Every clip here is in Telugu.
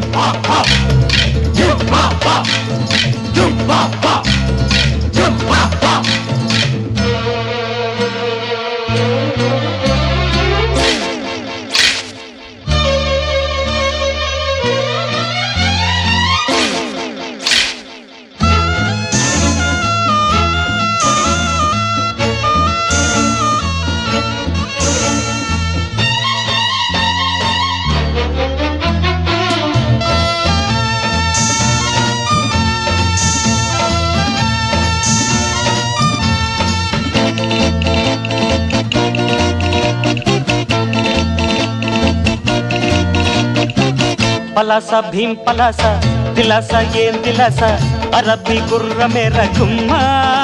పలాస భీం పలాస దిలాస ఏం దిలాస అరబ్బీ గుర్ర మేర గుమ్మా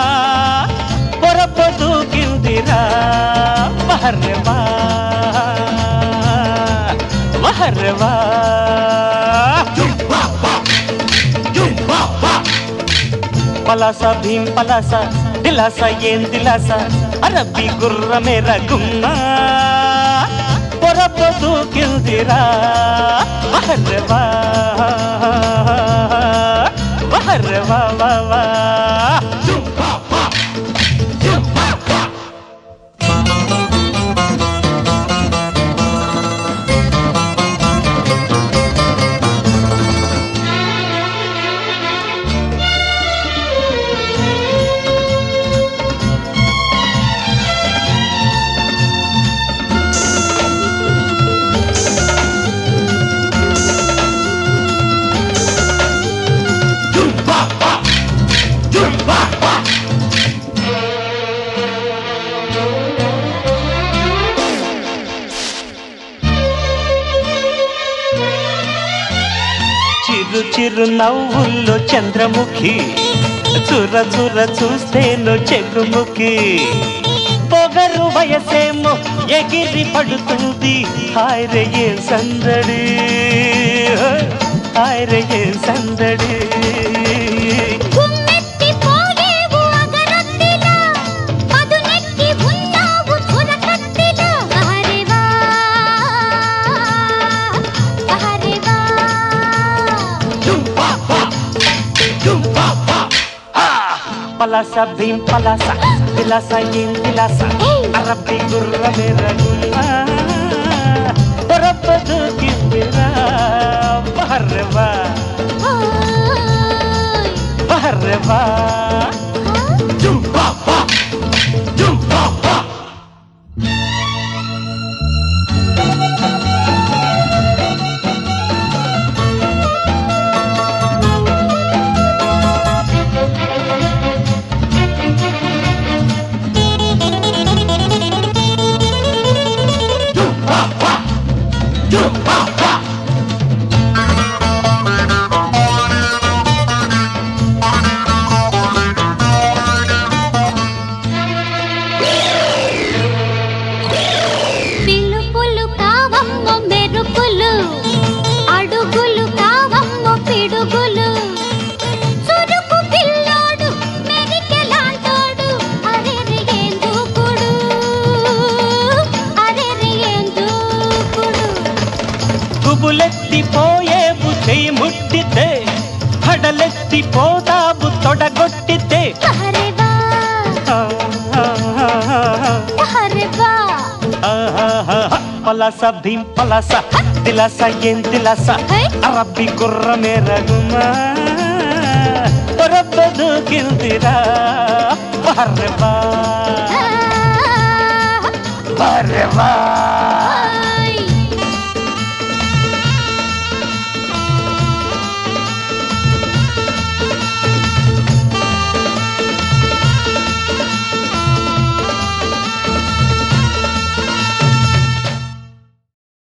పొరపదు కిందిరా వహర్రవా వహర్రవా పలాస భీం పలాస దిలాస ఏం దిలాస అరబ్బీ గుర్ర మేర గుమ్మా పొరపదు కిందిరా వహర్రవా వహర్రవా వా చిరు చిరు నవ్వుల్లో చంద్రముఖి చుర చుర చూస్తేను చెగుముఖి పొగరు వయసేమో ఎగిరి పడుతుంది హాయరే ఏ సందడి హాయరే ఏ సందడి పలాస భీం పలాస దిలాస ఏం దిలాస అరబ్బీ గుర్ర మేర గుమ్మా పొరపదు కిందిరా వహర్రవా వహర్రవా పిలుపులు కావమ్మో మెరుపులు అడుగులు కావమ్మో పిడుగులు చురుకు పిల్లోడు మెరికెలాంటోడు అరెరి ఏం దూకుడు అరెరి ఏం దూకుడు గుబులెత్తిపోయేవు చెయ్యి ముట్టితే హడలెత్తిపోతావు తొడగొట్టితే వహర్రవా వహర్రవా పలాస భీం పలాస దిలాస ఏం దిలాస అరబ్బీ గుర్ర మేర గుమ్మా పొరపదు కిందిరా వహర్రవా వహర్రవా